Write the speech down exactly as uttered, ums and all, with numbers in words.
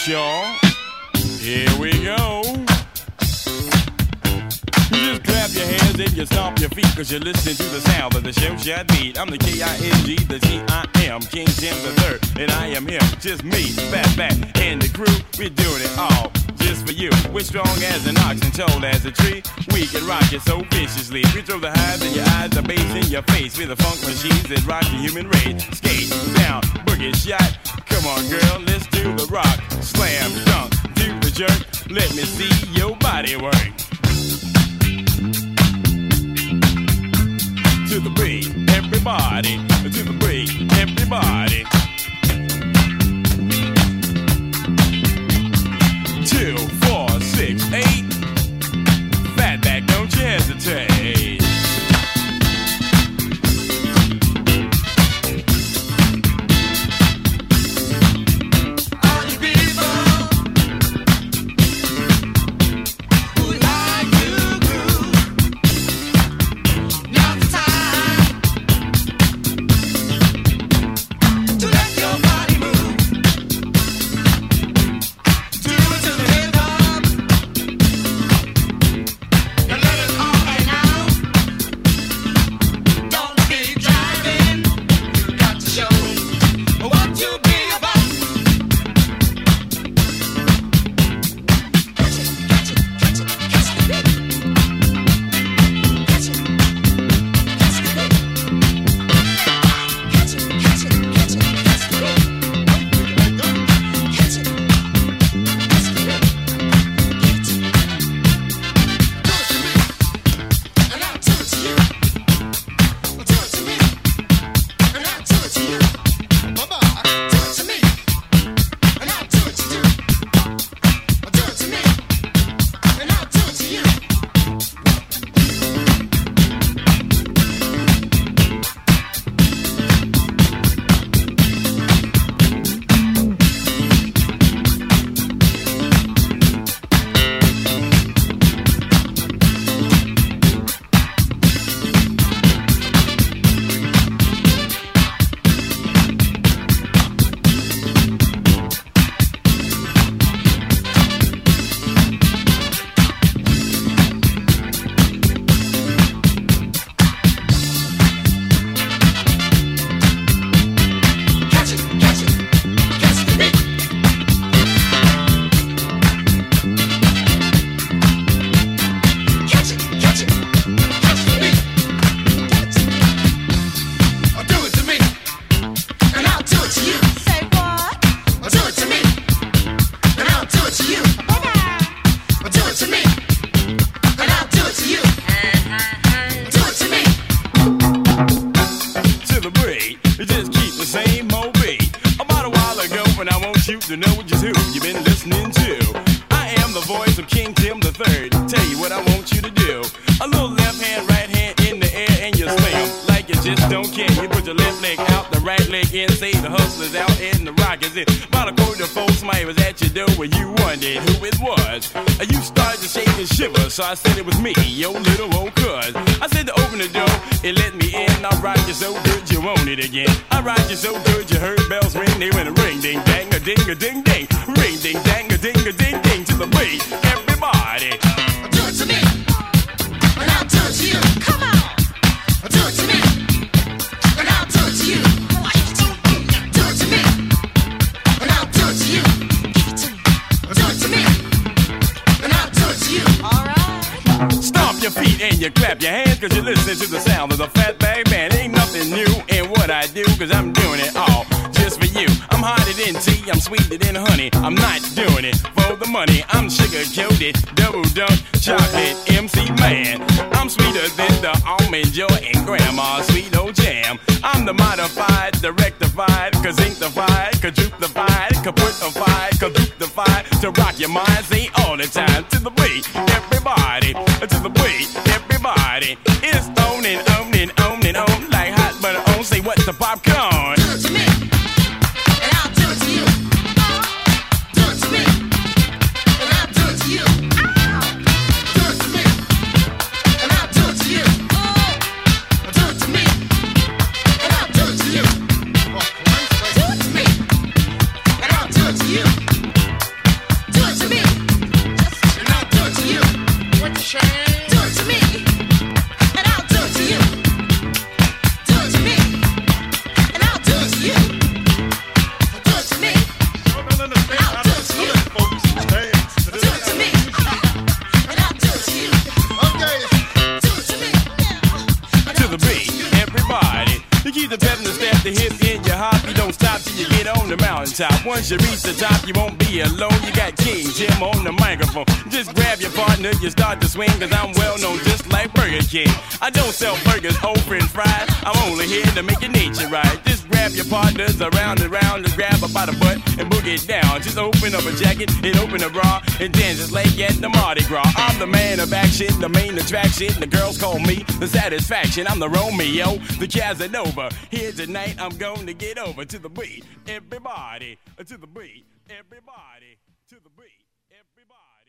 right, y'all. Here we go. You just clap your hands and you stomp your feet, cause you're listening to the sound of the show shot beat. I'm the K I N G, the T I M, King Tim the third, and I am him, just me, Fat Fat, and the crew. We're doing it all just for you. We're strong as an ox and tall as a tree. We can rock it so viciously. We throw the highs in your eyes, the bass in your face. We're the funk machines that rock the human race. Skate, down, boogie, shot. Come on, girl, let's do the rock. Slam, dunk, do the jerk. Let me see your body work. To the beat, everybody. To the beat, everybody. Two, four, six, eight. Fatback, don't you hesitate. All you people who like to groove, now's the time to let your body move. Do it to the hip hop and let it all hang out. Don't be driving, you got to show what you be about. Catch it, catch it, catch it, catch the beat. Catch it, catch the beat. Catch it, catch it, catch it, catch the beat. Catch it, catch the beat. Give it to me. Do it to me, and I'll do it to you. Do it to me, and I'll do it to you. Mama, do it to me, and I'll do it to you. Do it to me, and I'll do it to you. Catch it, catch it, catch the beat. Catch it, catch it, catch the beat. Do it to me, and I'll do it to you. Say what? Do it to me, and I'll do it to you. Do it to me, and I'll do it to you. Do it to me. To the break, just keep the same old beat. About a while ago, when I want you to know just who you've been listening to. I am the voice of King Tim the third. Tell you what I want you to do. A little left hand, right hand in the air, and you slam like you just don't care. You put your left leg out, the right leg in. Say the hustlers out and the rock is in. About a quarter of folks, somebody was at your door when you wondered who it was. Uh, You started to shake and shiver, so I said it was me, your little old cuz. I said to open the door, it let me in. I rocked you so good you want it again. I rocked you so good you heard bells ring. They went a ring, ding, dang, a ding, a ding, ding. Ring, ding, dang, a ding, a ding, ding. To the beat, everybody. Do it to me, and I'll do it to you. Come on. Do it to me, and I'll do it to you. Do it to me, and I'll do it to you. Do it to me, and I'll do it to you. All right. Stomp your feet and you clap your hands, cause you're listening to the sound of the Fatback Band. Ain't nothing new in what I do, cause I'm doing it all just for you. I'm hotter than tea, I'm sweeter than honey. I'm not doing it for the money. I'm sugar coated, double dunk, chocolate M C man. I'm sweeter than the almond joy and grandma's sweet old jam. I'm the modified, the rectified, kazinctified, quadruplified, kaputified, kaduptified. To rock your mind, say all the time. To the beat, everybody. To the beat, everybody. It's on and on and on and on like hot butter on. Say what the popcorn. Do it to me, and I'll do it to you. Do it to me, and I'll do it to you. Do it to me, and I'll do it to you. Do it to me, and I'll do it to you. Do it to me, and I'll do it to you. You keep the pep in the step, the hip in your hop. You don't stop till you get on the mountaintop. Once you reach the top, you won't be alone. You got King Jim on the microphone. Just grab your partner, you start to swing, cause I'm well known just like Burger King. I don't sell burgers, whole french fries. I'm only here to make your nature right. Just grab your partners around and round and grab her by the butt and boogie it down. Just open up a jacket and open a bra and then just like at the Mardi Gras. I'm the man of action, the main attraction. The girls call me the satisfaction. I'm the Romeo, the Casanova. Here tonight I'm going to get over to the beat. Everybody, to the beat. Everybody, to the beat. Everybody.